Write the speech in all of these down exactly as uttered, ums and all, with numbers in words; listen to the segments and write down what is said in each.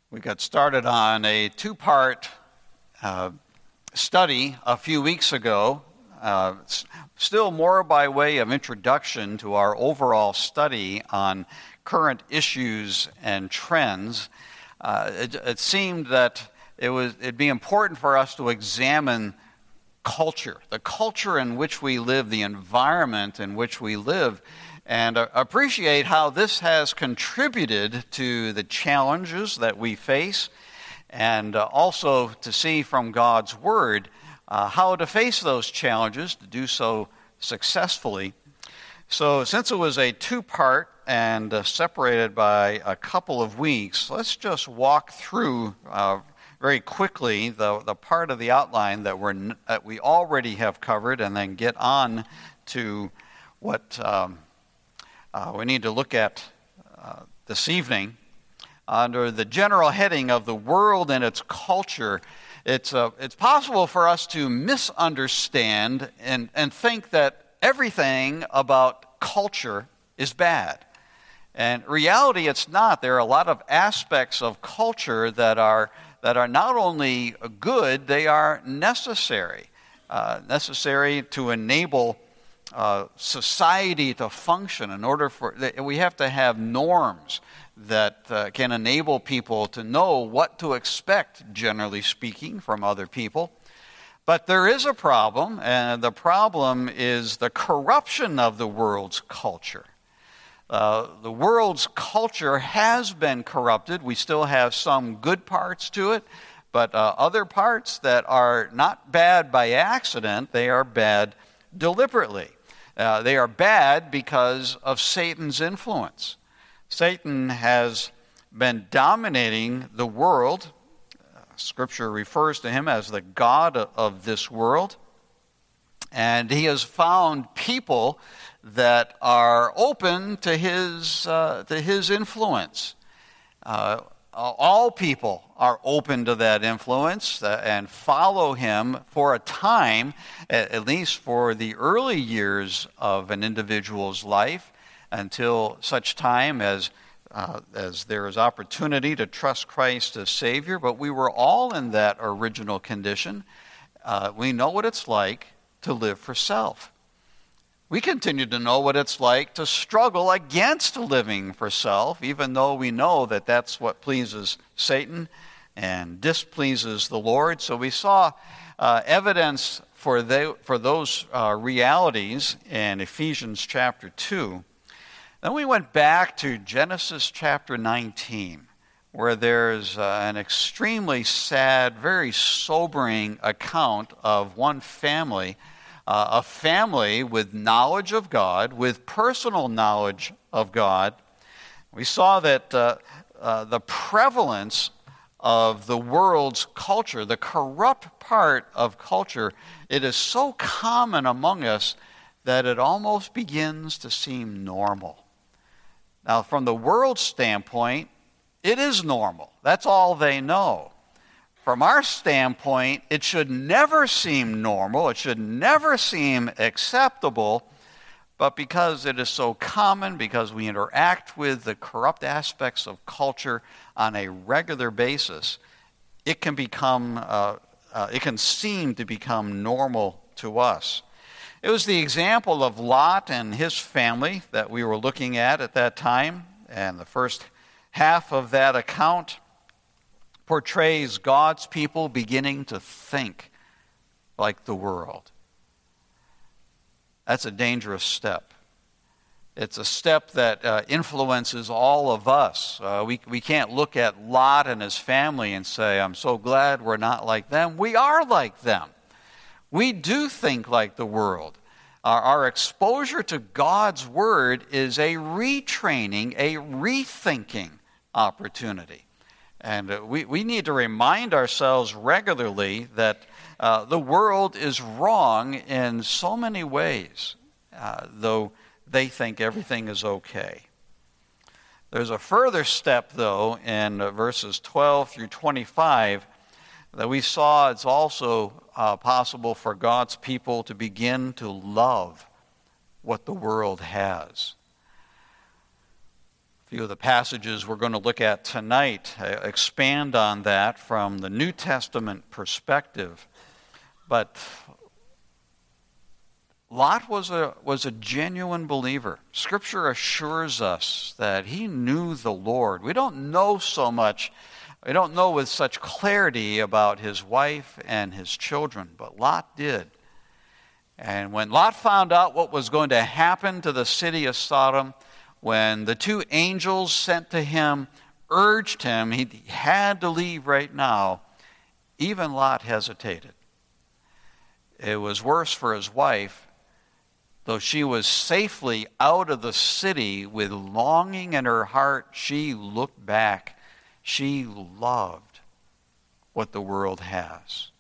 We got started on a two-part uh, study a few weeks ago, uh, still more by way of introduction to our overall study on current issues and trends. Uh, it, it seemed that it was, it'd be important for us to examine culture, the culture in which we live, the environment in which we live, and uh, appreciate how this has contributed to the challenges that we face, and uh, also to see from God's Word uh, how to face those challenges, to do so successfully. So since it was a two-part and uh, separated by a couple of weeks, let's just walk through uh, very quickly the, the part of the outline that, we're, that we already have covered, and then get on to what um, Uh, we need to look at uh, this evening. Under the general heading of the world and its culture, it's uh, it's possible for us to misunderstand and, and think that everything about culture is bad. And in reality, it's not. There are a lot of aspects of culture that are that are not only good, they are necessary. Uh, necessary to enable Uh, society to function. In order for, we have to have norms that uh, can enable people to know what to expect, generally speaking, from other people. But there is a problem, and the problem is the corruption of the world's culture. Uh, the world's culture has been corrupted. We still have some good parts to it, but uh, other parts that are not bad by accident, they are bad deliberately. Uh, they are bad because of Satan's influence. Satan has been dominating the world. Uh, Scripture refers to him as the God of this world. And he has found people that are open to his, uh, to his influence. Uh, all people are open to that influence uh, and follow him for a time, at, at least for the early years of an individual's life, until such time as uh, as there is opportunity to trust Christ as Savior. But we were all in that original condition. Uh, we know what it's like to live for self. We continue to know what it's like to struggle against living for self, even though we know that that's what pleases Satan and displeases the Lord. So we saw uh, evidence for, they, for those uh, realities in Ephesians chapter two. Then we went back to Genesis chapter nineteen, where there's uh, an extremely sad, very sobering account of one family, Uh, a family with knowledge of God, with personal knowledge of God. We saw that uh, uh, the prevalence of the world's culture, the corrupt part of culture, it is so common among us that it almost begins to seem normal. Now, from the world's standpoint, it is normal. That's all they know. From our standpoint, it should never seem normal, it should never seem acceptable, but because it is so common, because we interact with the corrupt aspects of culture on a regular basis, it can become, uh, uh, it can seem to become normal to us. It was the example of Lot and his family that we were looking at at that time, and the first half of that account portrays God's people beginning to think like the world. That's a dangerous step. It's a step that uh, influences all of us. Uh, we, we can't look at Lot and his family and say, I'm so glad we're not like them. We are like them. We do think like the world. Our, our exposure to God's Word is a retraining, a rethinking opportunity. And we, we need to remind ourselves regularly that uh, the world is wrong in so many ways, uh, though they think everything is okay. There's a further step, though, in uh, verses twelve through twenty-five that we saw it's also uh, possible for God's people to begin to love what the world has. A few of the passages we're going to look at tonight uh, expand on that from the New Testament perspective. But Lot was a was a genuine believer. Scripture assures us that he knew the Lord. We don't know so much, we don't know with such clarity about his wife and his children, but Lot did. And when Lot found out what was going to happen to the city of Sodom, when the two angels sent to him urged him he had to leave right now, even Lot hesitated. It was worse for his wife. Though she was safely out of the city with longing in her heart, she looked back. She loved what the world has.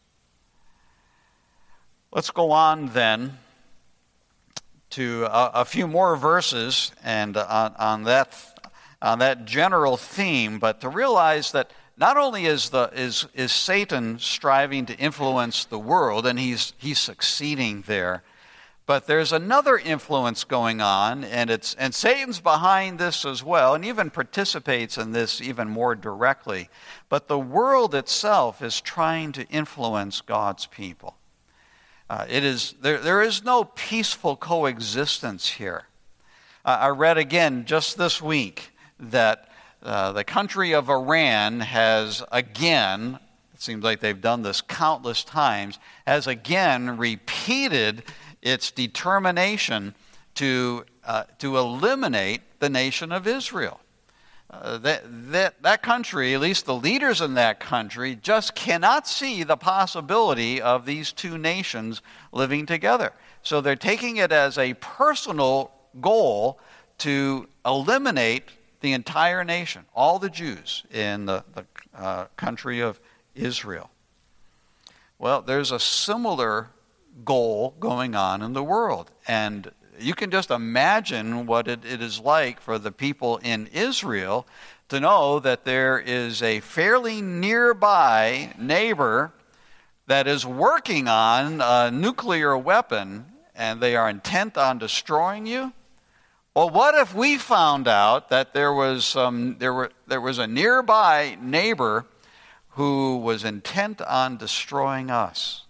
Let's go on then to a, a few more verses and on, on that on that general theme, but to realize that not only is the is is Satan striving to influence the world, and he's he's succeeding there, but there's another influence going on, and it's and Satan's behind this as well, and even participates in this even more directly. But the world itself is trying to influence God's people. Uh, it is there. There is no peaceful coexistence here. Uh, I read again just this week that uh, the country of Iran has again, it seems like they've done this countless times, has again repeated its determination to uh, to eliminate the nation of Israel. Uh, that, that, that country, at least the leaders in that country, just cannot see the possibility of these two nations living together. So they're taking it as a personal goal to eliminate the entire nation, all the Jews in the, the uh, country of Israel. Well, there's a similar goal going on in the world, and you can just imagine what it, it is like for the people in Israel to know that there is a fairly nearby neighbor that is working on a nuclear weapon, and they are intent on destroying you. Well, what if we found out that there was some there were there was a nearby neighbor who was intent on destroying us?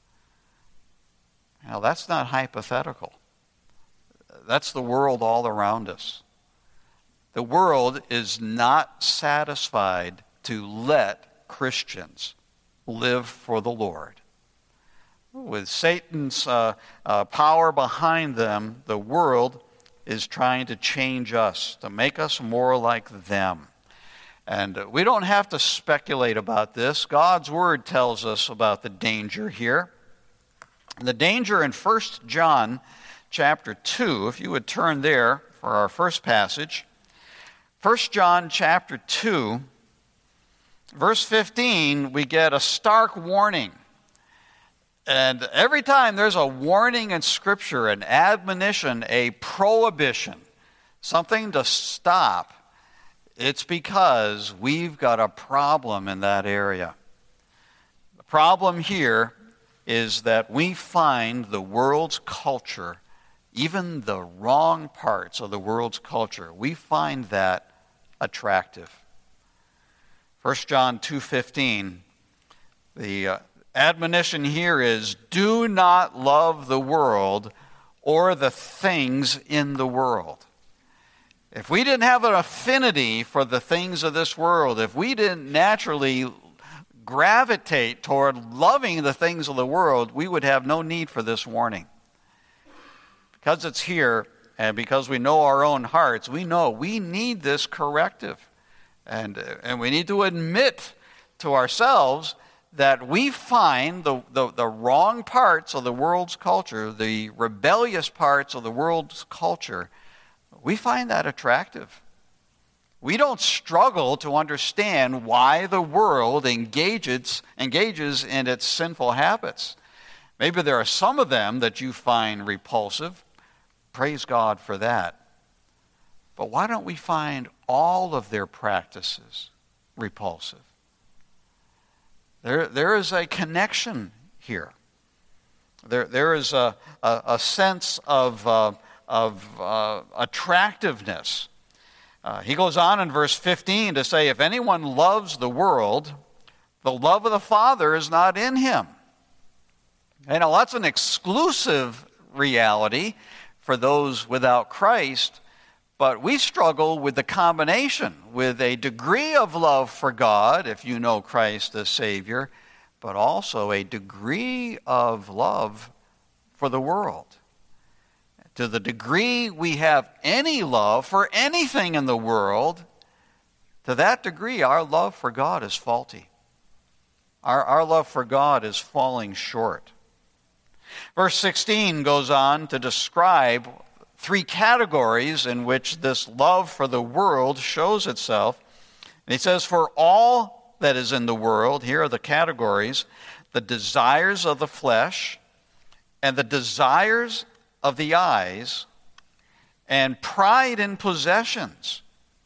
Now, that's not hypothetical. That's the world all around us. The world is not satisfied to let Christians live for the Lord. With Satan's uh, uh, power behind them, the world is trying to change us, to make us more like them. And uh, we don't have to speculate about this. God's Word tells us about the danger here. And the danger in First John chapter two, if you would turn there for our first passage. First John chapter two, verse fifteen, we get a stark warning. And every time there's a warning in Scripture, an admonition, a prohibition, something to stop, it's because we've got a problem in that area. The problem here is that we find the world's culture, even the wrong parts of the world's culture, we find that attractive. First John two fifteen, the uh, admonition here is, do not love the world or the things in the world. If we didn't have an affinity for the things of this world, if we didn't naturally gravitate toward loving the things of the world, we would have no need for this warning. Because it's here, and because we know our own hearts, we know we need this corrective. And, and we need to admit to ourselves that we find the, the, the wrong parts of the world's culture, the rebellious parts of the world's culture, we find that attractive. We don't struggle to understand why the world engages, engages in its sinful habits. Maybe there are some of them that you find repulsive. Praise God for that. But why don't we find all of their practices repulsive? There, there is a connection here. There, there is a, a, a sense of, uh, of uh, attractiveness. Uh, he goes on in verse fifteen to say, if anyone loves the world, the love of the Father is not in him. And now that's an exclusive reality for those without Christ, but we struggle with the combination, with a degree of love for God, if you know Christ as Savior, but also a degree of love for the world. To the degree we have any love for anything in the world, to that degree our love for God is faulty. Our, our love for God is falling short. Verse sixteen goes on to describe three categories in which this love for the world shows itself. And he says, for all that is in the world, here are the categories, the desires of the flesh, and the desires of the eyes, and pride in possessions.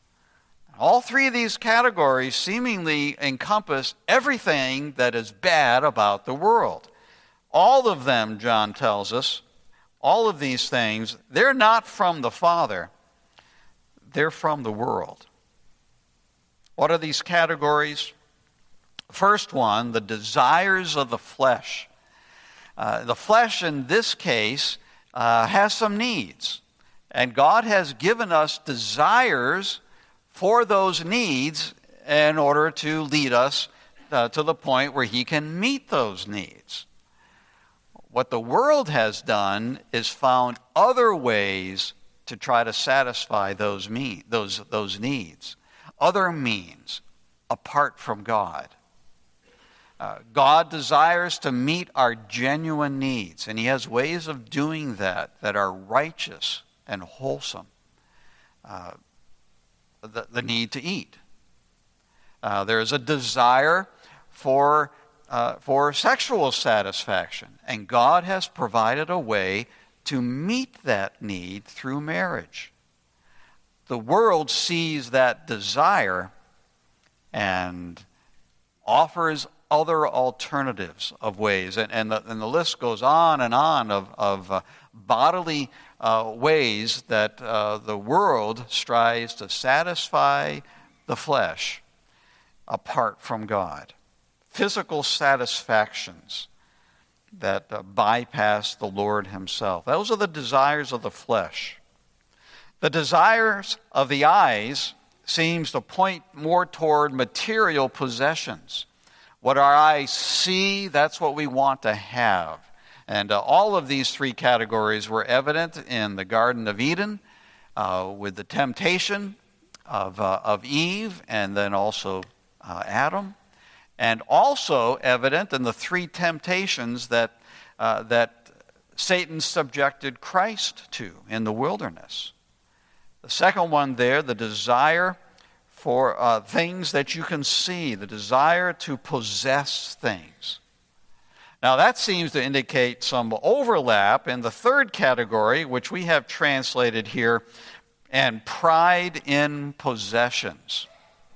All three of these categories seemingly encompass everything that is bad about the world. All of them, John tells us, all of these things, they're not from the Father, they're from the world. What are these categories? First one, the desires of the flesh. Uh, the flesh in this case uh, has some needs, and God has given us desires for those needs in order to lead us uh, to the point where He can meet those needs. What the world has done is found other ways to try to satisfy those, me- those, those needs, other means apart from God. Uh, God desires to meet our genuine needs, and He has ways of doing that that are righteous and wholesome. Uh, the, the need to eat. Uh, there is a desire for uh, for sexual satisfaction, and God has provided a way to meet that need through marriage. The world sees that desire and offers other alternatives of ways, and, and, the, and the list goes on and on of, of uh, bodily uh, ways that uh, the world strives to satisfy the flesh apart from God. Physical satisfactions that uh, bypass the Lord Himself. Those are the desires of the flesh. The desires of the eyes seems to point more toward material possessions. What our eyes see, that's what we want to have. And uh, all of these three categories were evident in the Garden of Eden uh, with the temptation of, uh, of Eve and then also uh, Adam. And also evident in the three temptations that, uh, that Satan subjected Christ to in the wilderness. The second one there, the desire for uh, things that you can see, the desire to possess things. Now that seems to indicate some overlap in the third category, which we have translated here, and pride in possessions.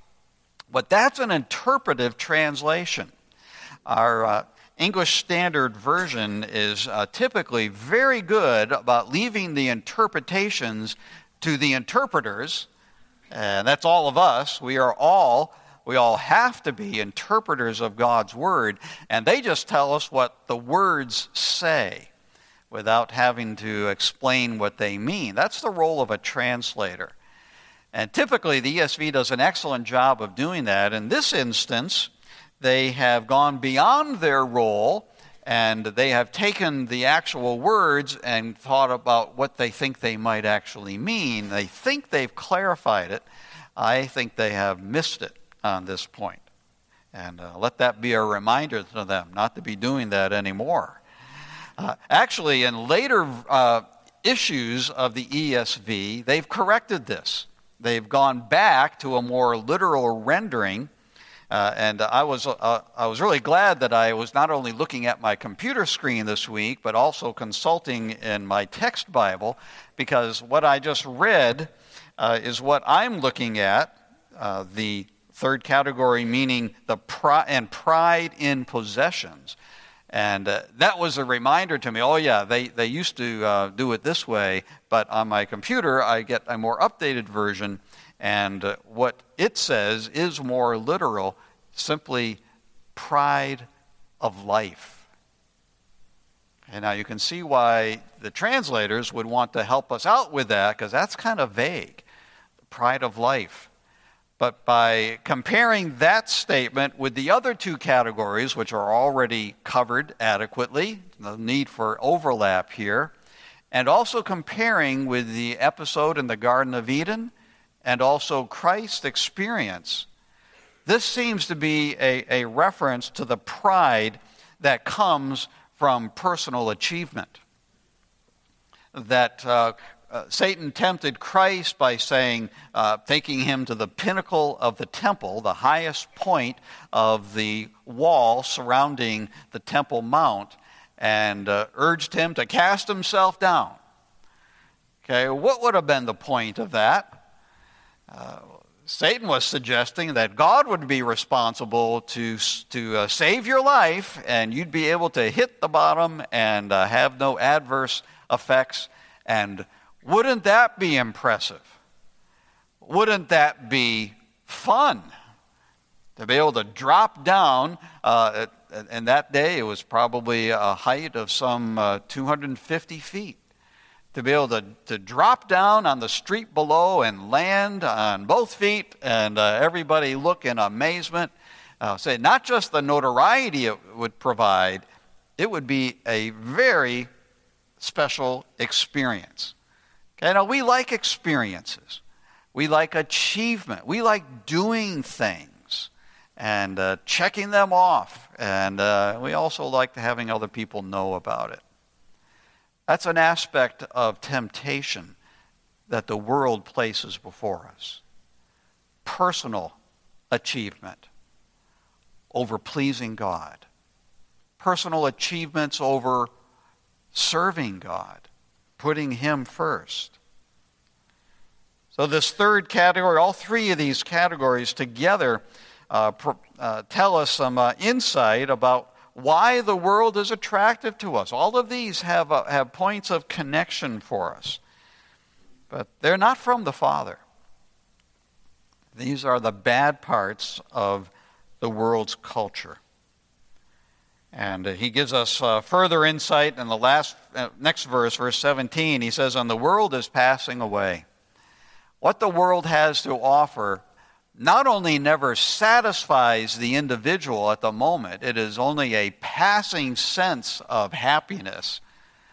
But that's an interpretive translation. Our uh, English Standard Version is uh, typically very good about leaving the interpretations to the interpreters, and that's all of us. We are all, we all have to be interpreters of God's Word, and they just tell us what the words say without having to explain what they mean. That's the role of a translator. And typically the E S V does an excellent job of doing that. In this instance, they have gone beyond their role, and they have taken the actual words and thought about what they think they might actually mean. They think they've clarified it. I think they have missed it on this point. And uh, let that be a reminder to them not to be doing that anymore. Uh, actually, in later uh, issues of the E S V, they've corrected this. They've gone back to a more literal rendering. Uh, and I was uh, I was really glad that I was not only looking at my computer screen this week, but also consulting in my text Bible, because what I just read uh, is what I'm looking at, uh, the third category meaning the pri- and pride in possessions. And uh, that was a reminder to me, oh yeah, they, they used to uh, do it this way, but on my computer I get a more updated version, And uh, what it says is more literal, simply pride of life. And now you can see why the translators would want to help us out with that, because that's kind of vague, pride of life. But by comparing that statement with the other two categories, which are already covered adequately, no need for overlap here, and also comparing with the episode in the Garden of Eden and also Christ's experience, this seems to be a, a reference to the pride that comes from personal achievement. That uh, uh, Satan tempted Christ by saying, uh, taking him to the pinnacle of the temple, the highest point of the wall surrounding the Temple Mount, and uh, urged him to cast himself down. Okay, what would have been the point of that? Uh, Satan was suggesting that God would be responsible to, to uh, save your life, and you'd be able to hit the bottom and uh, have no adverse effects. And wouldn't that be impressive? Wouldn't that be fun? To be able to drop down, uh, and that day it was probably a height of some uh, two hundred fifty feet. To be able to, to drop down on the street below and land on both feet, and uh, everybody look in amazement. Uh, say, not just the notoriety it would provide, it would be a very special experience. Okay, now we like experiences. We like achievement. We like doing things and uh, checking them off. And uh, we also like having other people know about it. That's an aspect of temptation that the world places before us. Personal achievement over pleasing God. Personal achievements over serving God, putting Him first. So this third category, all three of these categories together uh, pr- uh, tell us some uh, insight about why the world is attractive to us. All of these have uh, have points of connection for us. But they're not from the Father. These are the bad parts of the world's culture. And uh, he gives us uh, further insight in the last uh, next verse, verse seventeen. He says, "And the world is passing away." What the world has to offer not only never satisfies the individual at the moment, it is only a passing sense of happiness,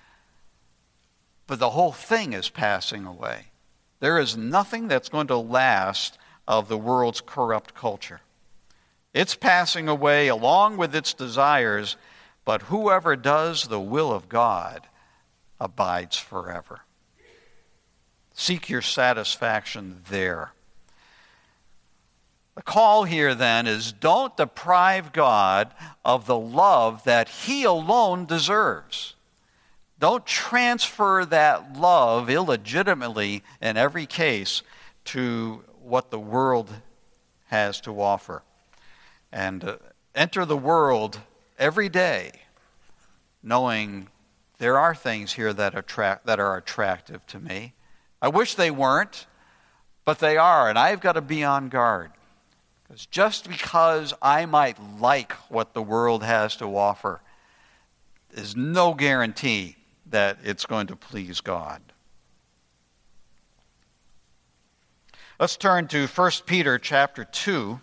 but the whole thing is passing away. There is nothing that's going to last of the world's corrupt culture. It's passing away along with its desires, but whoever does the will of God abides forever. Seek your satisfaction there. The call here then is, don't deprive God of the love that He alone deserves. Don't transfer that love illegitimately in every case to what the world has to offer. And uh, enter the world every day knowing there are things here that attract that are attractive to me. I wish they weren't, but they are, and I've got to be on guard. Because just because I might like what the world has to offer is no guarantee that it's going to please God. Let's turn to First Peter chapter two.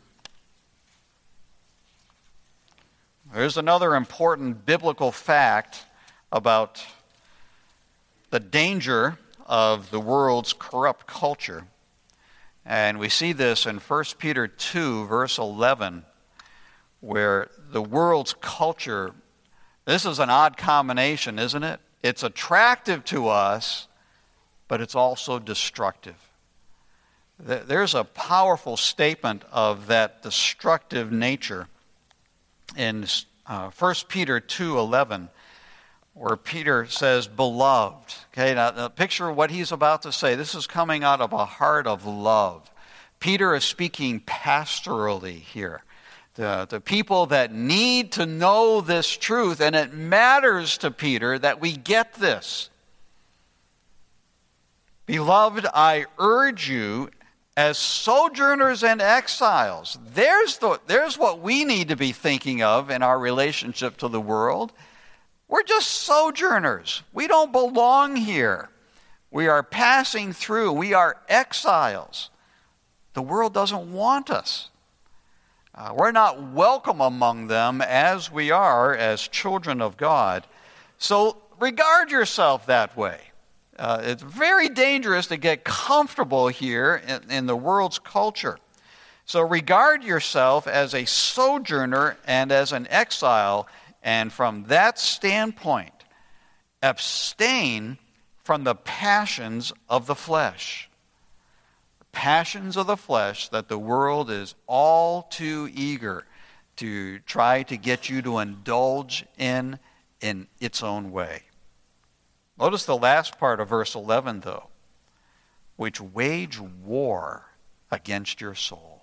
There's another important biblical fact about the danger of the world's corrupt culture. And we see this in First Peter two, verse eleven, where the world's culture, this is an odd combination, isn't it? It's attractive to us, but it's also destructive. There's a powerful statement of that destructive nature in uh, First Peter two eleven, where Peter says, "Beloved." Okay, now, now picture what he's about to say. This is coming out of a heart of love. Peter is speaking pastorally here. The, the people that need to know this truth, and it matters to Peter that we get this. "Beloved, I urge you as sojourners and exiles. There's, the, there's what we need to be thinking of in our relationship to the world. We're just sojourners. We don't belong here. We are passing through. We are exiles. The world doesn't want us. Uh, we're not welcome among them as we are as children of God. So regard yourself that way. Uh, it's very dangerous to get comfortable here in, in the world's culture. So regard yourself as a sojourner and as an exile, and from that standpoint, abstain from the passions of the flesh. Passions of the flesh that the world is all too eager to try to get you to indulge in in its own way. Notice the last part of verse eleven, though, which wage war against your soul.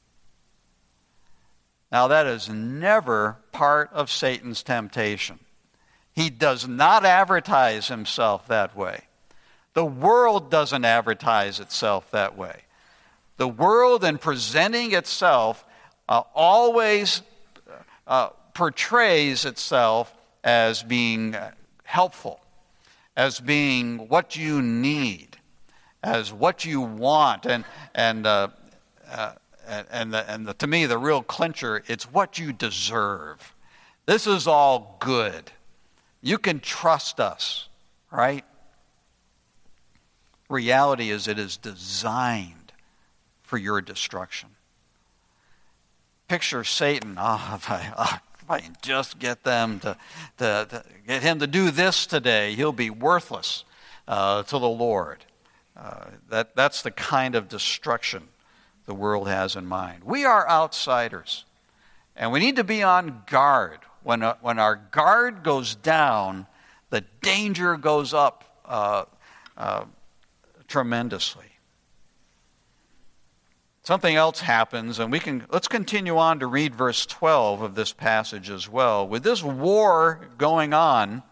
Now, that is never part of Satan's temptation. He does not advertise himself that way. The world doesn't advertise itself that way. The world, in presenting itself, uh, always uh, portrays itself as being helpful, as being what you need, as what you want, and and uh, uh, and the, and the, to me the real clincher, it's what you deserve. This is all good. You can trust us, right? Reality is it is designed for your destruction. Picture Satan. Oh, if I, oh, if I can just get them to, to, to get him to do this today, he'll be worthless uh, to the Lord. Uh, that that's the kind of destruction the world has in mind. We are outsiders, and we need to be on guard. When uh, when our guard goes down, the danger goes up uh, uh, tremendously. Something else happens, and we can let's continue on to read verse twelve of this passage as well. With this war going on,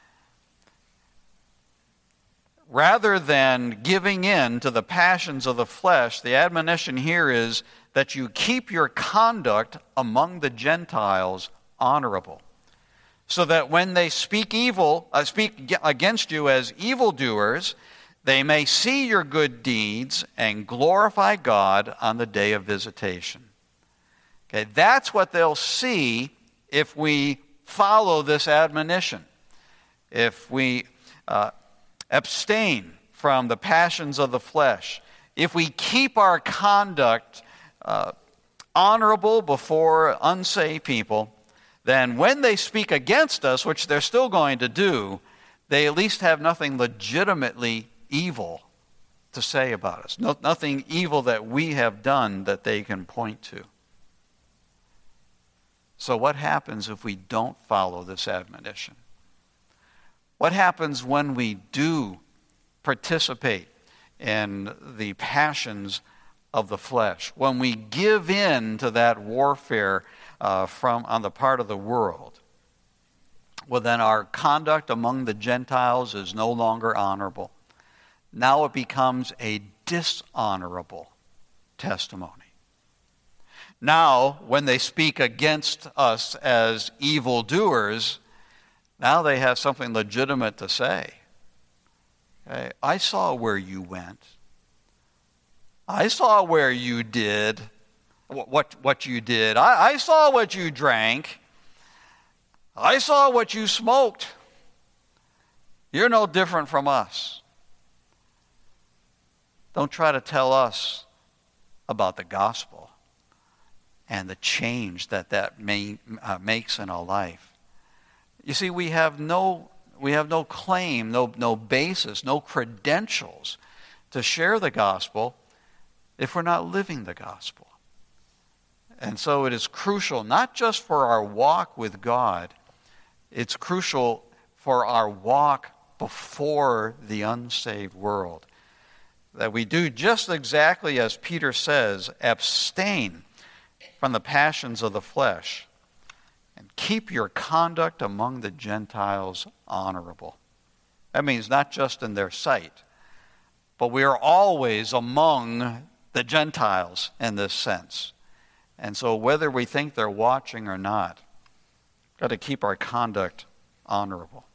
rather than giving in to the passions of the flesh, the admonition here is that you keep your conduct among the Gentiles honorable, so that when they speak evil, uh, speak against you as evildoers, they may see your good deeds and glorify God on the day of visitation. Okay, that's what they'll see if we follow this admonition. If we uh, abstain from the passions of the flesh, if we keep our conduct uh, honorable before unsaved people, then when they speak against us, which they're still going to do, they at least have nothing legitimately evil to say about us. No, nothing evil that we have done that they can point to. So what happens if we don't follow this admonition? What happens when we do participate in the passions of the flesh? When we give in to that warfare uh, from on the part of the world? Well, then our conduct among the Gentiles is no longer honorable. Now it becomes a dishonorable testimony. Now, when they speak against us as evildoers, now they have something legitimate to say. Okay, I saw where you went. I saw where you did what, what you did. I, I saw what you drank. I saw what you smoked. You're no different from us. Don't try to tell us about the gospel and the change that that may, uh, makes in our life. You see, we have no we have no claim, no no basis, no credentials to share the gospel if we're not living the gospel. And so it is crucial, not just for our walk with God, it's crucial for our walk before the unsaved world, that we do just exactly as Peter says, abstain from the passions of the flesh, and keep your conduct among the Gentiles honorable. That means not just in their sight, but we are always among the Gentiles in this sense. And so whether we think they're watching or not, we've got to keep our conduct honorable.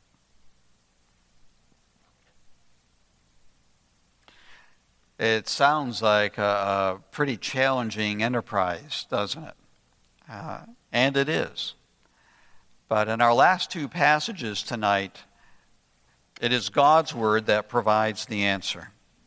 It sounds like a, a pretty challenging enterprise, doesn't it? Uh, and it is. But in our last two passages tonight, it is God's word that provides the answer.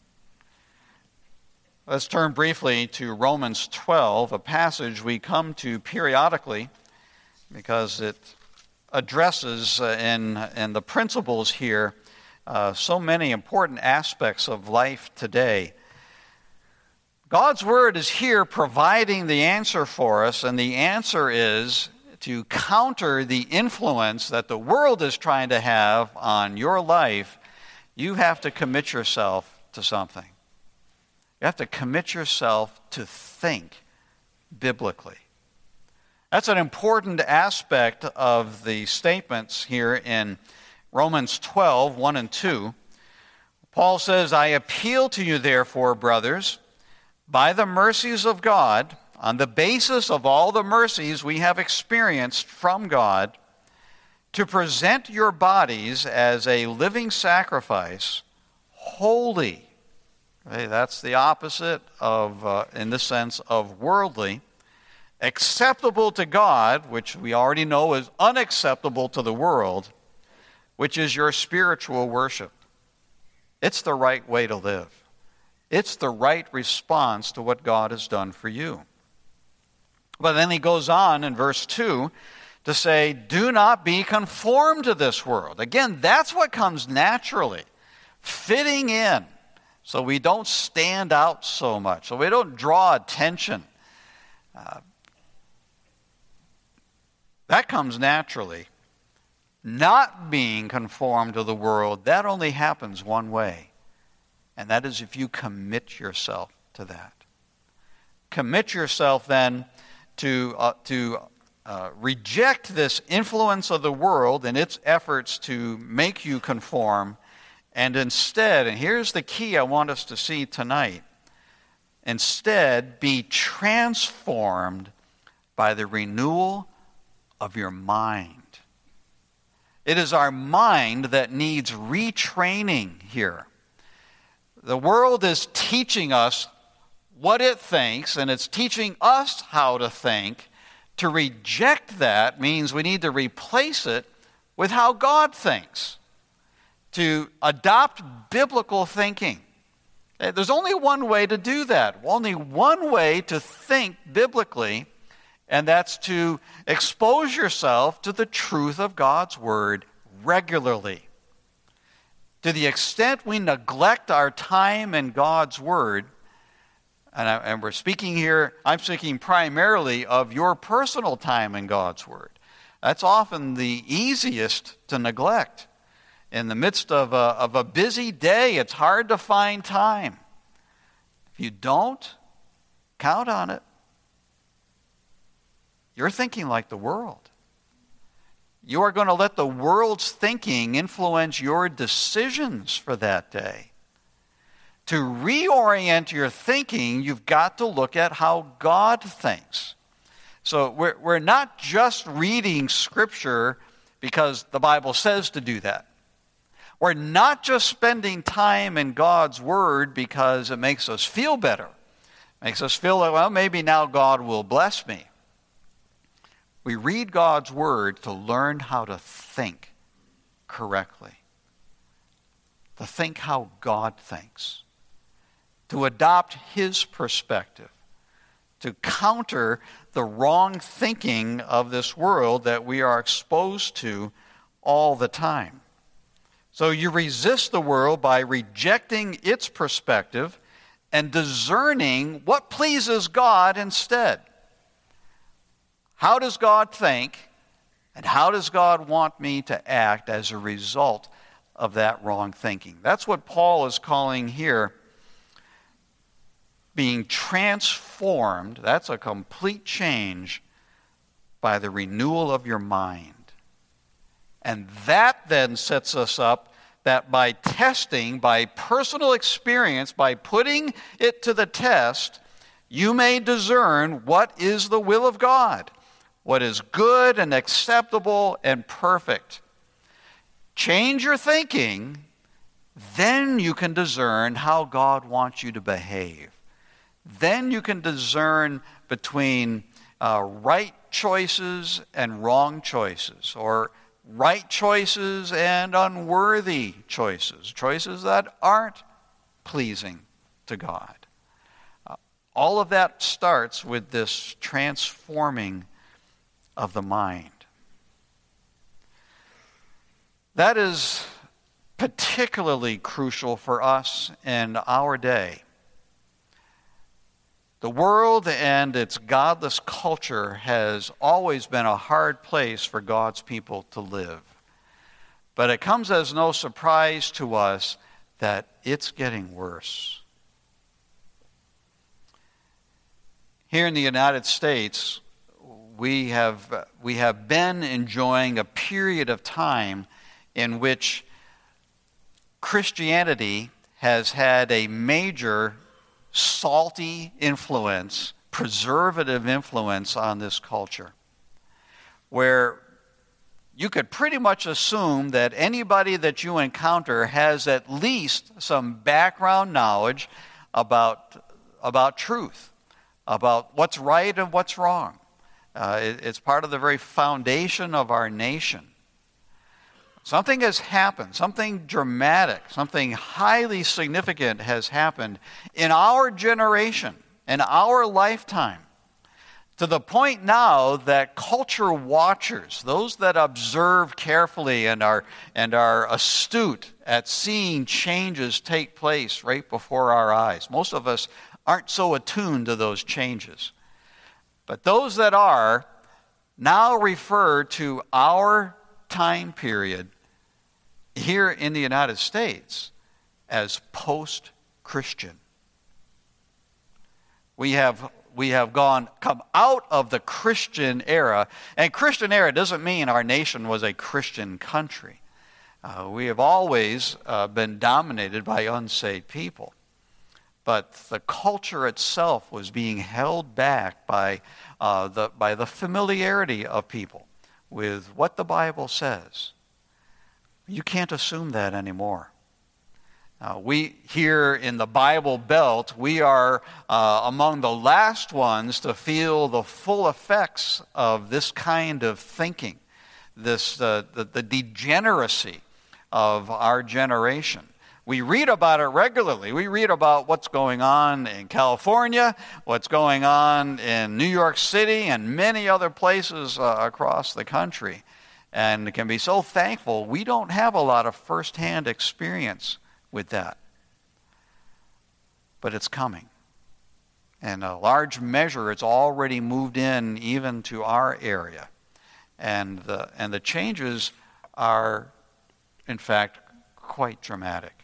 Let's turn briefly to Romans twelve, a passage we come to periodically because it addresses uh, in, in the principles here uh, so many important aspects of life today. God's word is here providing the answer for us, and the answer is to counter the influence that the world is trying to have on your life. You have to commit yourself to something. You have to commit yourself to think biblically. That's an important aspect of the statements here in Romans twelve, one and two. Paul says, I appeal to you, therefore, brothers, by the mercies of God, on the basis of all the mercies we have experienced from God, to present your bodies as a living sacrifice, holy. Okay, that's the opposite of, uh, in the sense of worldly, acceptable to God, which we already know is unacceptable to the world, which is your spiritual worship. It's the right way to live. It's the right response to what God has done for you. But then he goes on in verse two to say, do not be conformed to this world. Again, that's what comes naturally, fitting in, so we don't stand out so much, so we don't draw attention. Uh, that comes naturally. Not being conformed to the world, that only happens one way. And that is if you commit yourself to that. Commit yourself then to, uh, to uh, reject this influence of the world and its efforts to make you conform, and instead, and here's the key I want us to see tonight, instead be transformed by the renewal of your mind. It is our mind that needs retraining here. The world is teaching us what it thinks, and it's teaching us how to think. To reject that means we need to replace it with how God thinks. To adopt biblical thinking. There's only one way to do that. Only one way to think biblically, and that's to expose yourself to the truth of God's word regularly. To the extent we neglect our time in God's word, and, I, and we're speaking here, I'm speaking primarily of your personal time in God's word. That's often the easiest to neglect. In the midst of a, of a busy day, it's hard to find time. If you don't, count on it. You're thinking like the world. You are going to let the world's thinking influence your decisions for that day. To reorient your thinking, you've got to look at how God thinks. So we're, we're not just reading Scripture because the Bible says to do that. We're not just spending time in God's Word because it makes us feel better. It makes us feel like, well, maybe now God will bless me. We read God's Word to learn how to think correctly. To think how God thinks. To adopt His perspective. To counter the wrong thinking of this world that we are exposed to all the time. So you resist the world by rejecting its perspective and discerning what pleases God instead. How does God think, and how does God want me to act as a result of that wrong thinking? That's what Paul is calling here being transformed. That's a complete change by the renewal of your mind. And that then sets us up that by testing, by personal experience, by putting it to the test, you may discern what is the will of God, what is good and acceptable and perfect. Change your thinking, then you can discern how God wants you to behave. Then you can discern between uh, right choices and wrong choices, or right choices and unworthy choices, choices that aren't pleasing to God. Uh, all of that starts with this transforming of the mind. That is particularly crucial for us in our day. The world and its godless culture has always been a hard place for God's people to live. But it comes as no surprise to us that it's getting worse. Here in the United States, we have, we have been enjoying a period of time in which Christianity has had a major salty influence, preservative influence on this culture, where you could pretty much assume that anybody that you encounter has at least some background knowledge about, about truth, about what's right and what's wrong. Uh, it, it's part of the very foundation of our nation. Something has happened, something dramatic, something highly significant has happened in our generation, in our lifetime, to the point now that culture watchers, those that observe carefully and are, and are astute at seeing changes take place right before our eyes. Most of us aren't so attuned to those changes. But those that are now refer to our time period here in the United States as post-Christian. We have we have gone come out of the Christian era, and Christian era doesn't mean our nation was a Christian country. Uh, we have always uh, been dominated by unsaved people, but the culture itself was being held back by uh, the by the familiarity of people with what the Bible says. You can't assume that anymore. Uh, we here in the Bible Belt, we are uh, among the last ones to feel the full effects of this kind of thinking, this uh, the, the degeneracy of our generation. We read about it regularly. We read about what's going on in California, what's going on in New York City, and many other places uh, across the country. And can be so thankful we don't have a lot of firsthand experience with that. But it's coming. In a large measure, it's already moved in even to our area. And the, and the changes are, in fact, quite dramatic.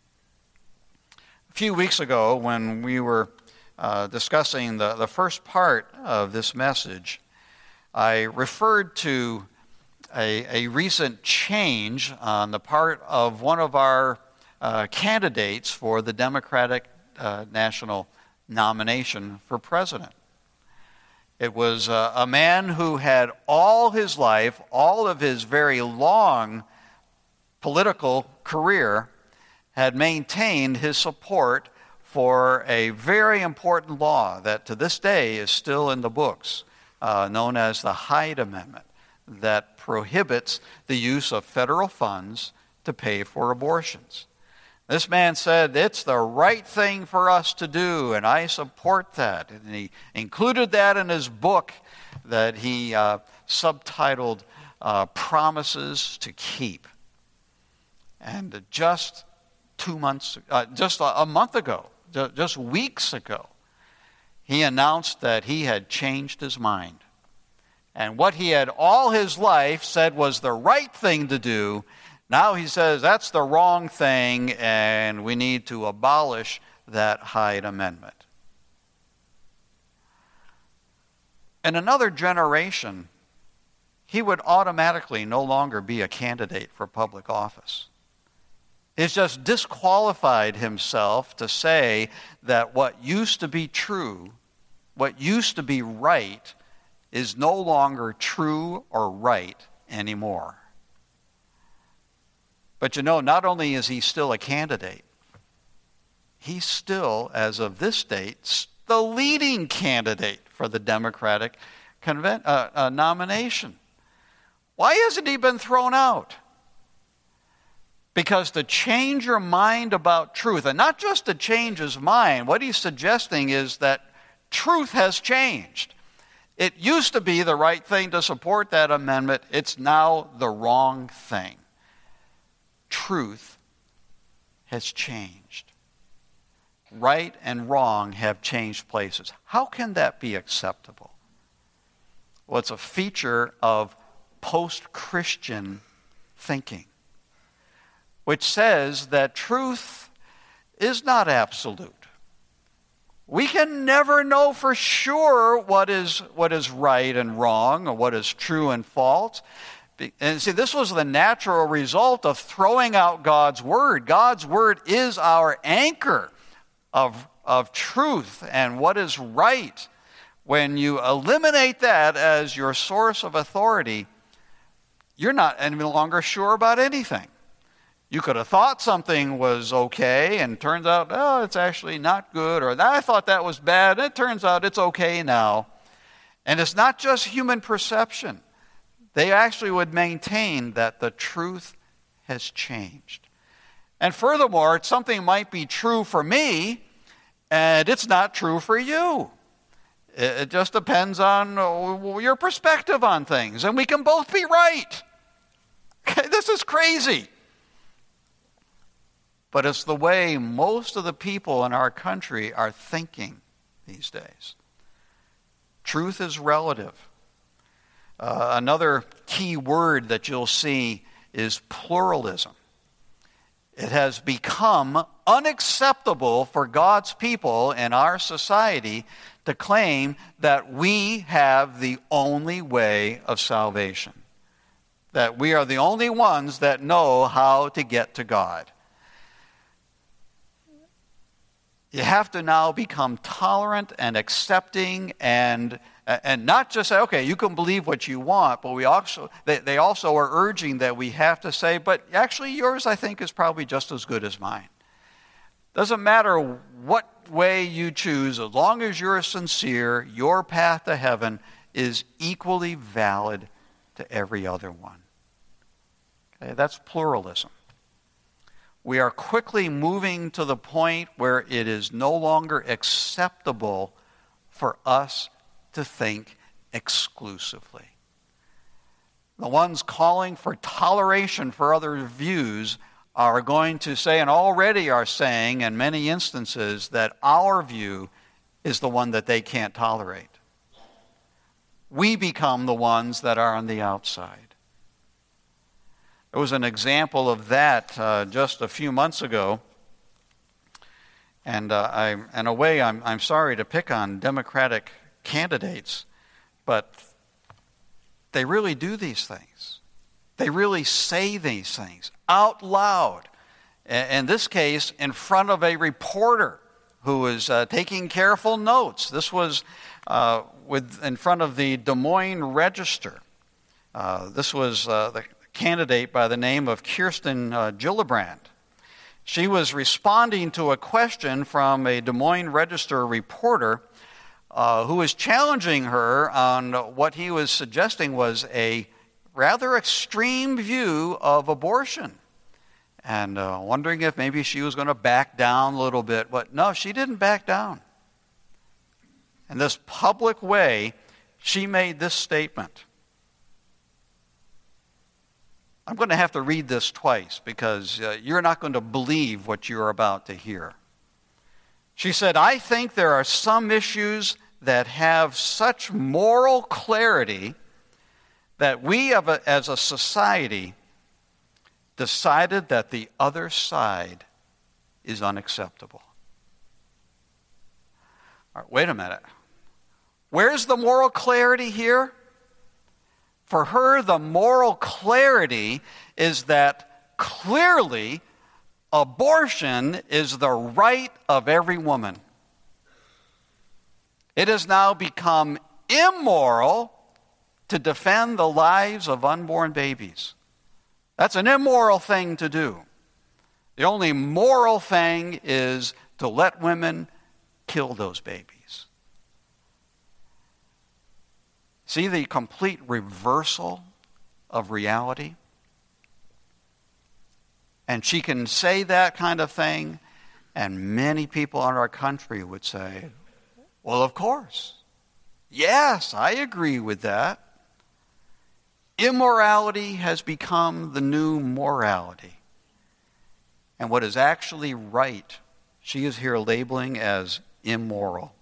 A few weeks ago, when we were uh, discussing the, the first part of this message, I referred to A, a recent change on the part of one of our uh, candidates for the Democratic uh, national nomination for president. It was uh, a man who had all his life, all of his very long political career, had maintained his support for a very important law that to this day is still in the books, uh, known as the Hyde Amendment, that prohibits the use of federal funds to pay for abortions. This man said, it's the right thing for us to do, and I support that. And he included that in his book that he uh, subtitled uh, Promises to Keep. And just two months, uh, just a month ago, just weeks ago, he announced that he had changed his mind. And what he had all his life said was the right thing to do, now he says that's the wrong thing, and we need to abolish that Hyde Amendment. In another generation, he would automatically no longer be a candidate for public office. He's just disqualified himself to say that what used to be true, what used to be right, is no longer true or right anymore. But you know, not only is he still a candidate, he's still, as of this date, the leading candidate for the Democratic conven- uh, uh, nomination. Why hasn't he been thrown out? Because to change your mind about truth, and not just to change his mind, what he's suggesting is that truth has changed. It used to be the right thing to support that amendment. It's now the wrong thing. Truth has changed. Right and wrong have changed places. How can that be acceptable? Well, it's a feature of post-Christian thinking, which says that truth is not absolute. We can never know for sure what is what is right and wrong, or what is true and false. And see, this was the natural result of throwing out God's word. God's word is our anchor of, of truth and what is right. When you eliminate that as your source of authority, you're not any longer sure about anything. You could have thought something was okay, and turns out, oh, it's actually not good, or I thought that was bad, and it turns out it's okay now. And it's not just human perception. They actually would maintain that the truth has changed. And furthermore, something might be true for me, and it's not true for you. It just depends on your perspective on things, and we can both be right. This is crazy. But it's the way most of the people in our country are thinking these days. Truth is relative. Uh, another key word that you'll see is pluralism. It has become unacceptable for God's people in our society to claim that we have the only way of salvation, that we are the only ones that know how to get to God. You have to now become tolerant and accepting, and and not just say, okay, you can believe what you want, but we also they, they also are urging that we have to say, but actually yours, I think, is probably just as good as mine. Doesn't matter what way you choose, as long as you're sincere, your path to heaven is equally valid to every other one. Okay, that's pluralism. We are quickly moving to the point where it is no longer acceptable for us to think exclusively. The ones calling for toleration for other views are going to say, and already are saying in many instances, that our view is the one that they can't tolerate. We become the ones that are on the outside. There was an example of that uh, just a few months ago. And uh, I, in a way, I'm, I'm sorry to pick on Democratic candidates, but they really do these things. They really say these things out loud. In this case, in front of a reporter who is uh, taking careful notes. This was uh, with in front of the Des Moines Register. Uh, this was uh, the candidate by the name of Kirsten uh, Gillibrand. She was responding to a question from a Des Moines Register reporter uh, who was challenging her on what he was suggesting was a rather extreme view of abortion, and uh, wondering if maybe she was going to back down a little bit. But no, she didn't back down. In this public way, she made this statement. I'm going to have to read this twice because uh, you're not going to believe what you're about to hear. She said, "I think there are some issues that have such moral clarity that we have a, as a society decided that the other side is unacceptable." All right, wait a minute. Where's the moral clarity here? For her, the moral clarity is that clearly abortion is the right of every woman. It has now become immoral to defend the lives of unborn babies. That's an immoral thing to do. The only moral thing is to let women kill those babies. See the complete reversal of reality? And she can say that kind of thing, and many people in our country would say, well, of course. Yes, I agree with that. Immorality has become the new morality. And what is actually right, she is here labeling as immoral.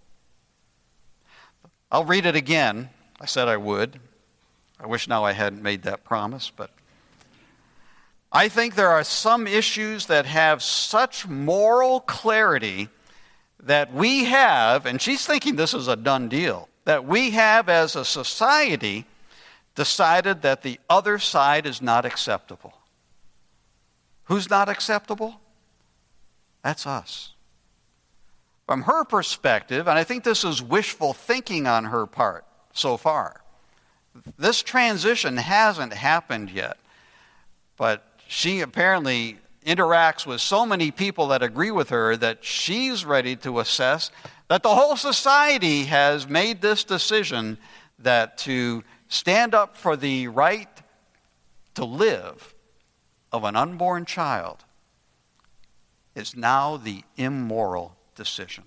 I'll read it again. I said I would. I wish now I hadn't made that promise, but I think there are some issues that have such moral clarity that we have, and she's thinking this is a done deal, that we have as a society decided that the other side is not acceptable. Who's not acceptable? That's us. From her perspective, and I think this is wishful thinking on her part so far, this transition hasn't happened yet, but she apparently interacts with so many people that agree with her that she's ready to assess that the whole society has made this decision that to stand up for the right to live of an unborn child is now the immoral decision.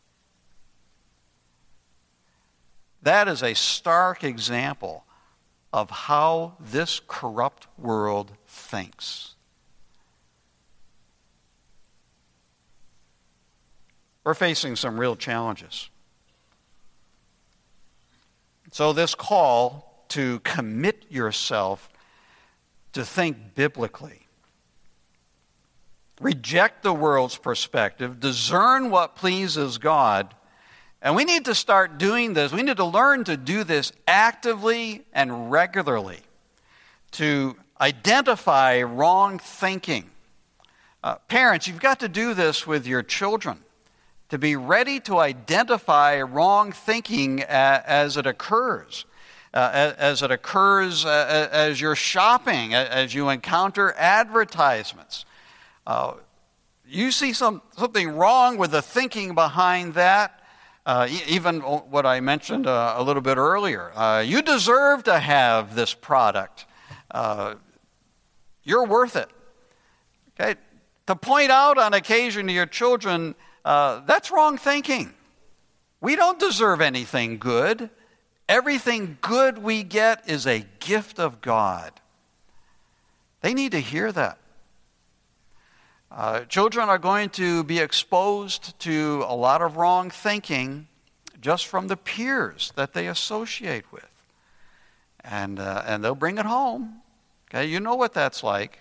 That is a stark example of how this corrupt world thinks. We're facing some real challenges. So this call to commit yourself to think biblically, reject the world's perspective, discern what pleases God, and we need to start doing this. We need to learn to do this actively and regularly, to identify wrong thinking. Uh, parents, you've got to do this with your children, to be ready to identify wrong thinking a, as it occurs. Uh, as it occurs uh, as you're shopping, as you encounter advertisements. Uh, you see some, something wrong with the thinking behind that, uh, even what I mentioned uh, a little bit earlier. Uh, you deserve to have this product. Uh, you're worth it. Okay? To point out on occasion to your children, uh, that's wrong thinking. We don't deserve anything good. Everything good we get is a gift of God. They need to hear that. Uh, children are going to be exposed to a lot of wrong thinking just from the peers that they associate with. And, uh, and they'll bring it home. Okay, you know what that's like.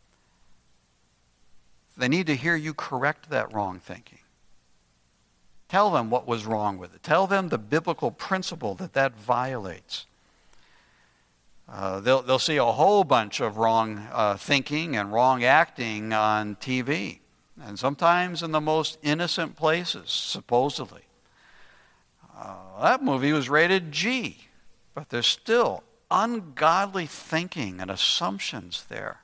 They need to hear you correct that wrong thinking. Tell them what was wrong with it. Tell them the biblical principle that that violates. Uh, they'll, they'll see a whole bunch of wrong uh, thinking and wrong acting on T V, and sometimes in the most innocent places, supposedly. Uh, that movie was rated G, but there's still ungodly thinking and assumptions there.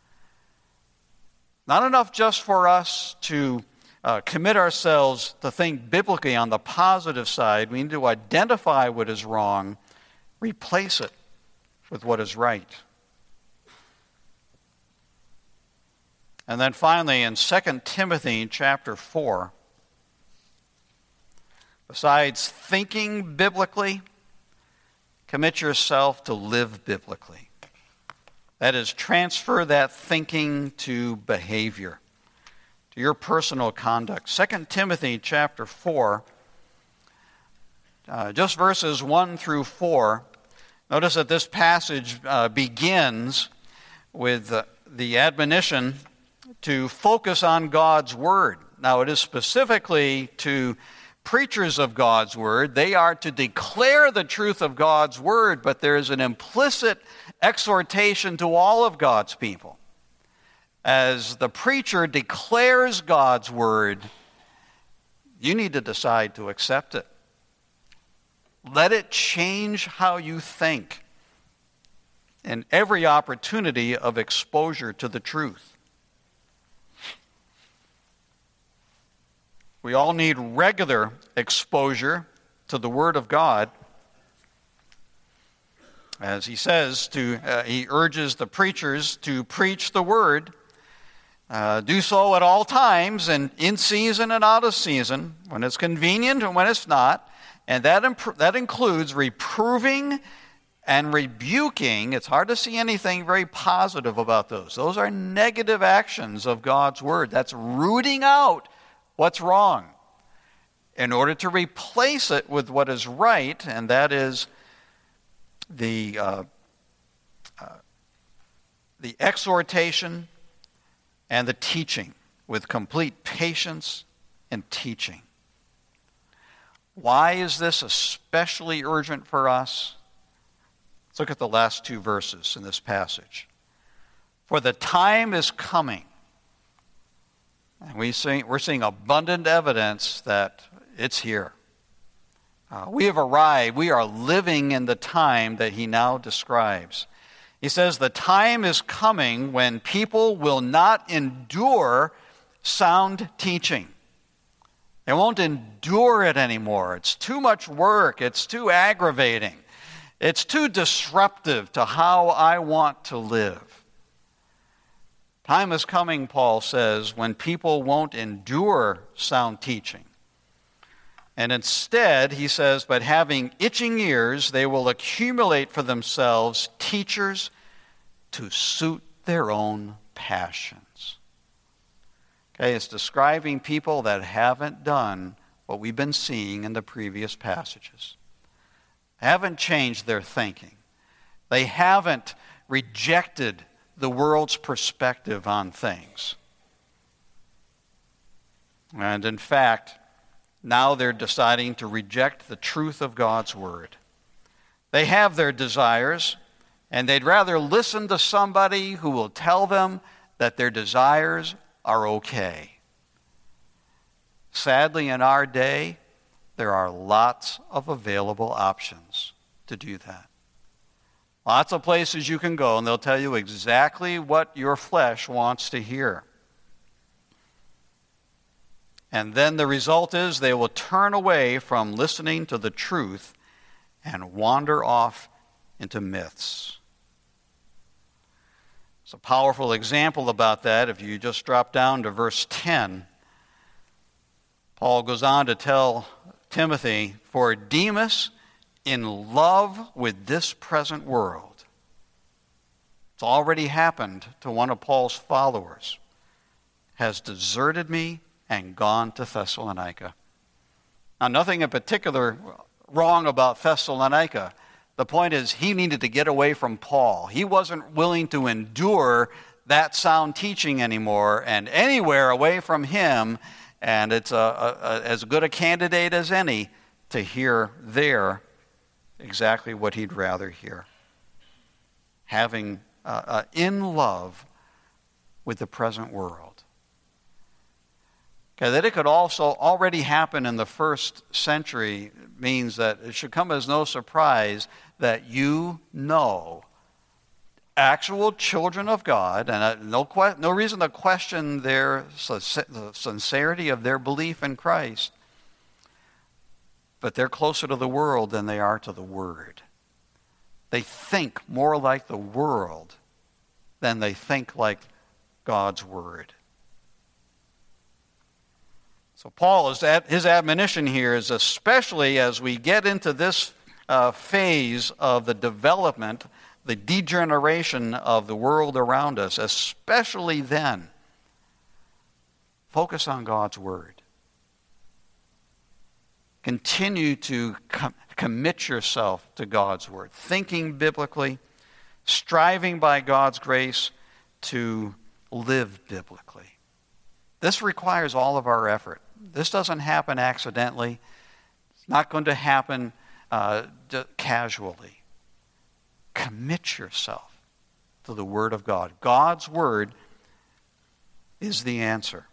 Not enough just for us to Uh, commit ourselves to think biblically on the positive side. We need to identify what is wrong, replace it with what is right. And then finally in Second Timothy chapter four, besides thinking biblically, commit yourself to live biblically. That is, transfer that thinking to behavior, to your personal conduct. Second Timothy chapter four, uh, just verses one through four. Notice that this passage uh, begins with uh, the admonition to focus on God's Word. Now, it is specifically to preachers of God's Word. They are to declare the truth of God's Word, but there is an implicit exhortation to all of God's people. as the preacher declares God's word, you need to decide to accept it. Let it change how you think in every opportunity of exposure to the truth. We all need regular exposure to the Word of God. As he says, to uh, he urges the preachers to preach the Word. Uh, do so at all times, and in season and out of season, when it's convenient and when it's not. And that, imp- that includes reproving and rebuking. It's hard to see anything very positive about those. Those are negative actions of God's Word. That's rooting out what's wrong in order to replace it with what is right, and that is the, uh, uh, the exhortation and the teaching with complete patience and teaching. Why is this especially urgent for us? Let's look at the last two verses in this passage. For the time is coming. And we see, we're seeing abundant evidence that it's here. Uh, we have arrived. We are living in the time that he now describes. He says the time is coming when people will not endure sound teaching. They won't endure it anymore. It's too much work. It's too aggravating. It's too disruptive to how I want to live. Time is coming, Paul says, when people won't endure sound teaching. And instead, he says, but having itching ears, they will accumulate for themselves teachers to suit their own passions. Okay, it's describing people that haven't done what we've been seeing in the previous passages. Haven't changed their thinking. They haven't rejected the world's perspective on things. And in fact, now they're deciding to reject the truth of God's Word. They have their desires, and they'd rather listen to somebody who will tell them that their desires are okay. Sadly, in our day, there are lots of available options to do that. Lots of places you can go, and they'll tell you exactly what your flesh wants to hear. And then the result is they will turn away from listening to the truth and wander off into myths. It's a powerful example about that. If you just drop down to verse ten, Paul goes on to tell Timothy, for Demas, in love with this present world. It's already happened to one of Paul's followers, has deserted me and gone to Thessalonica. Now, nothing in particular wrong about Thessalonica. The point is, he needed to get away from Paul. He wasn't willing to endure that sound teaching anymore, and anywhere away from him, and it's a, a, a, as good a candidate as any to hear there exactly what he'd rather hear. Having uh, uh, in love with the present world. Okay, that it could also already happen in the first century means that it should come as no surprise that you know actual children of God, and uh, no, que- no reason to question their the sincerity of their belief in Christ, but they're closer to the world than they are to the Word. They think more like the world than they think like God's Word. So Paul, is at, his admonition here is especially as we get into this uh, phase of the development, the degeneration of the world around us, especially then, focus on God's Word. Continue to com- commit yourself to God's Word, thinking biblically, striving by God's grace to live biblically. This requires all of our effort. This doesn't happen accidentally. It's not going to happen uh, casually. Commit yourself to the Word of God. God's Word is the answer.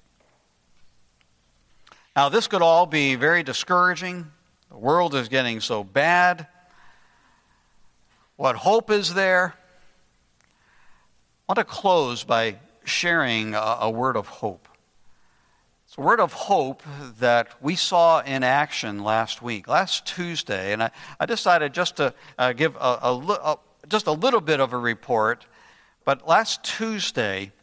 Now, this could all be very discouraging. The world is getting so bad. What hope is there? I want to close by sharing a, a word of hope. It's a word of hope that we saw in action last week, last Tuesday, and I, I decided just to uh, give a, a, a, just a little bit of a report. But last Tuesday,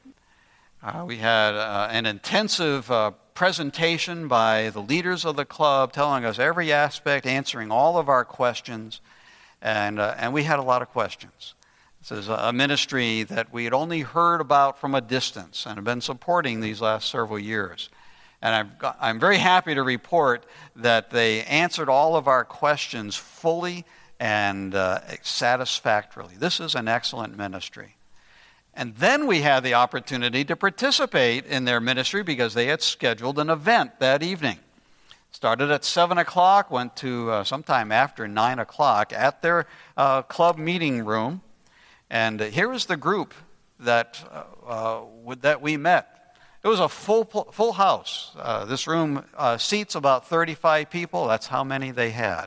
uh, we had uh, an intensive uh, presentation by the leaders of the club, telling us every aspect, answering all of our questions, and uh, and we had a lot of questions. This is a ministry that we had only heard about from a distance and have been supporting these last several years. And I've got, I'm very happy to report that they answered all of our questions fully and uh, satisfactorily. This is an excellent ministry. And then we had the opportunity to participate in their ministry because they had scheduled an event that evening. Started at seven o'clock, went to uh, sometime after nine o'clock at their uh, club meeting room. And here is the group that uh, uh, that we met. It was a full full house. Uh, this room uh, seats about thirty-five people. That's how many they had.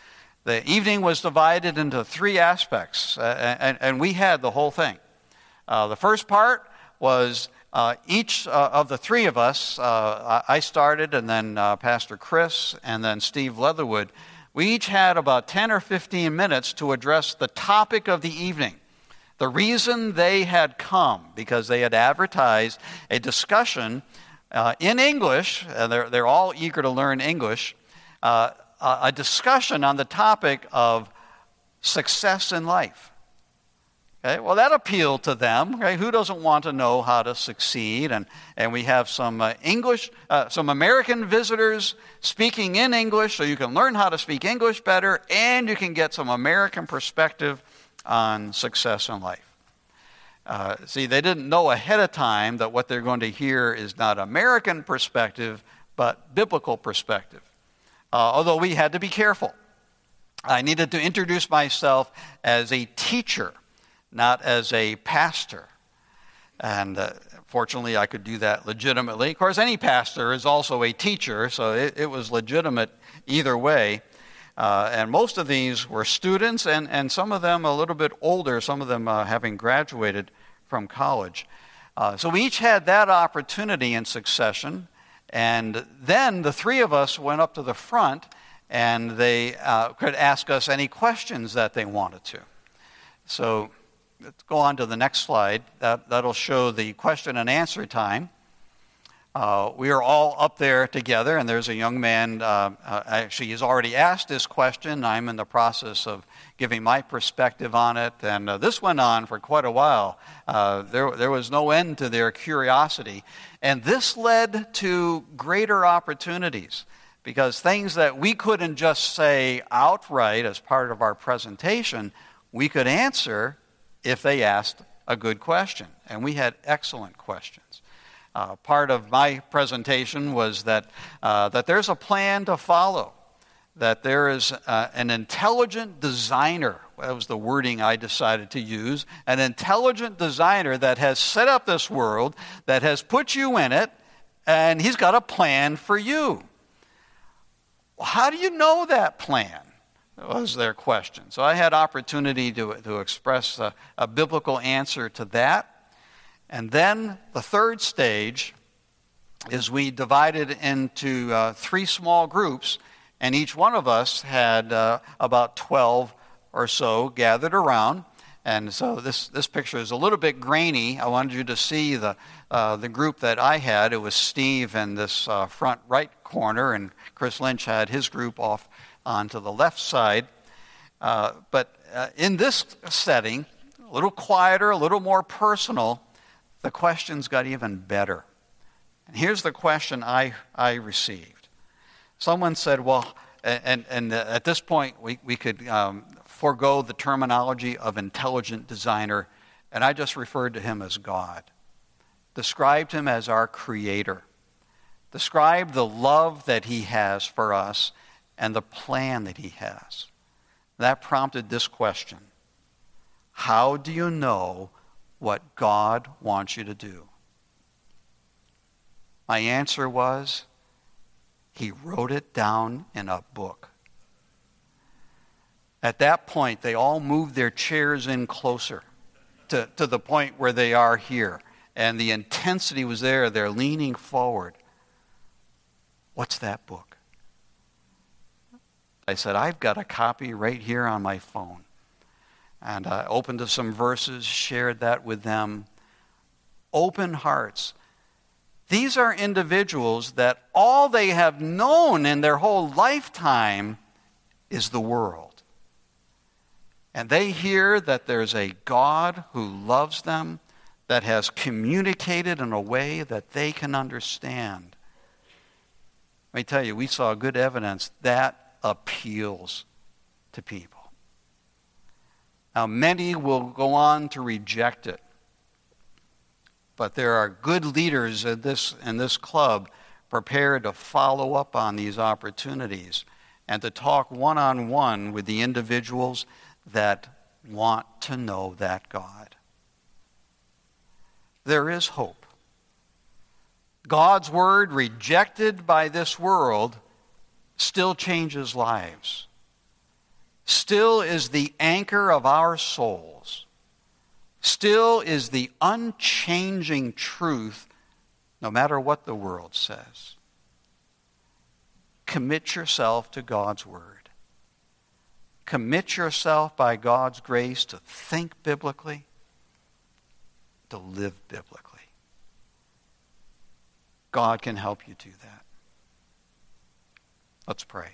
The evening was divided into three aspects, uh, and, and we had the whole thing. Uh, the first part was uh, each uh, of the three of us, uh, I started, and then uh, Pastor Chris, and then Steve Leatherwood, we each had about ten or fifteen minutes to address the topic of the evening. The reason they had come, because they had advertised a discussion uh, in English, and they're, they're all eager to learn English, uh, a discussion on the topic of success in life. Okay, well, that appealed to them. Okay? Who doesn't want to know how to succeed? And and we have some uh, English, uh, some American visitors speaking in English, so you can learn how to speak English better, and you can get some American perspective on success in life. Uh, see, they didn't know ahead of time that what they're going to hear is not American perspective, but biblical perspective. Uh, although we had to be careful. I needed to introduce myself as a teacher, not as a pastor. And uh, fortunately, I could do that legitimately. Of course, any pastor is also a teacher, so it, it was legitimate either way. Uh, and most of these were students, and, and some of them a little bit older, some of them uh, having graduated from college. Uh, so we each had that opportunity in succession. And then the three of us went up to the front, and they uh, could ask us any questions that they wanted to. So let's go on to the next slide. That, that'll show the question and answer time. Uh, we are all up there together, and there's a young man, uh, uh, actually he's already asked this question. I'm in the process of giving my perspective on it, and uh, this went on for quite a while. Uh, there, there was no end to their curiosity, and this led to greater opportunities, because things that we couldn't just say outright as part of our presentation, we could answer if they asked a good question, and we had excellent questions. Uh, part of my presentation was that uh, that there's a plan to follow, that there is uh, an intelligent designer. That was the wording I decided to use. An intelligent designer that has set up this world, that has put you in it, and he's got a plan for you. Well, how do you know that plan? Was their question. So I had opportunity to, to express a, a biblical answer to that. And then the third stage is we divided into uh, three small groups, and each one of us had uh, about twelve or so gathered around. And so this, this picture is a little bit grainy. I wanted you to see the uh, the group that I had. It was Steve in this uh, front right corner, and Chris Lynch had his group off onto the left side. Uh, but uh, in this setting, a little quieter, a little more personal, the questions got even better. And here's the question I, I received. Someone said, well, and, and at this point we, we could um, forego the terminology of intelligent designer, and I just referred to him as God. Described him as our creator. Described the love that he has for us and the plan that he has. That prompted this question. How do you know what God wants you to do? My answer was, he wrote it down in a book. At that point, they all moved their chairs in closer to, to the point where they are here. And the intensity was there. They're leaning forward. What's that book? I said, I've got a copy right here on my phone. And I opened to some verses, shared that with them. Open hearts. These are individuals that all they have known in their whole lifetime is the world. And they hear that there's a God who loves them, that has communicated in a way that they can understand. Let me tell you, we saw good evidence that appeals to people. Now, many will go on to reject it. But there are good leaders in this, in this club prepared to follow up on these opportunities and to talk one-on-one with the individuals that want to know that God. There is hope. God's word, rejected by this world, still changes lives. Still is the anchor of our souls. Still is the unchanging truth, no matter what the world says. Commit yourself to God's word. Commit yourself by God's grace to think biblically, to live biblically. God can help you do that. Let's pray.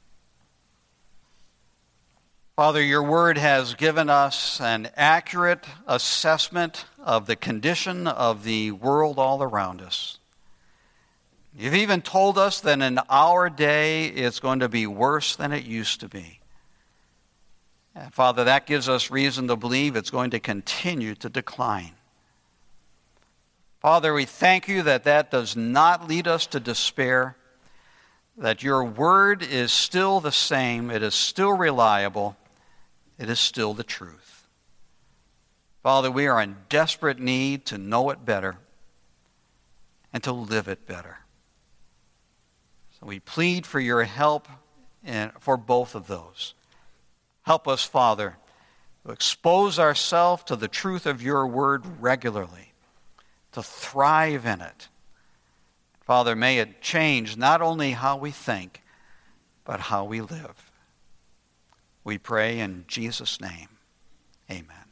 Father, your word has given us an accurate assessment of the condition of the world all around us. You've even told us that in our day it's going to be worse than it used to be. And Father, that gives us reason to believe it's going to continue to decline. Father, we thank you that that does not lead us to despair, that your word is still the same, it is still reliable, it is still the truth. Father, we are in desperate need to know it better and to live it better. So we plead for your help in, for both of those. Help us, Father, to expose ourselves to the truth of your word regularly, to thrive in it. Father, may it change not only how we think, but how we live. We pray in Jesus' name. Amen.